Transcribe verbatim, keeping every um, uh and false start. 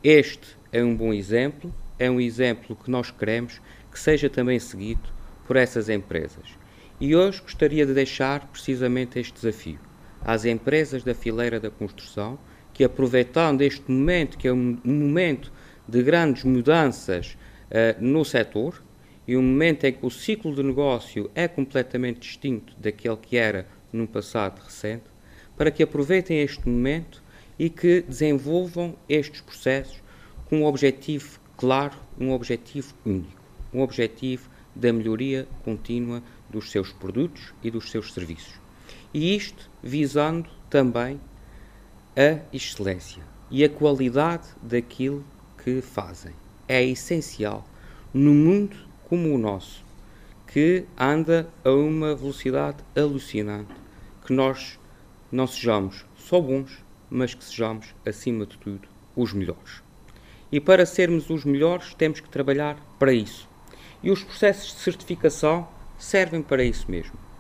Este é um bom exemplo, é um exemplo que nós queremos que seja também seguido por essas empresas. E hoje gostaria de deixar precisamente este desafio às empresas da fileira da construção, que aproveitando este momento, que é um, um momento de grandes mudanças uh, no setor, e um momento em que o ciclo de negócio é completamente distinto daquele que era num passado recente, para que aproveitem este momento e que desenvolvam estes processos com um objetivo claro, um objetivo único, um objetivo da melhoria contínua dos seus produtos e dos seus serviços. E isto visando também a excelência e a qualidade daquilo que fazem. É essencial no mundo como o nosso, que anda a uma velocidade alucinante, que nós não sejamos só bons, mas que sejamos, acima de tudo, os melhores. E para sermos os melhores, temos que trabalhar para isso. E os processos de certificação servem para isso mesmo.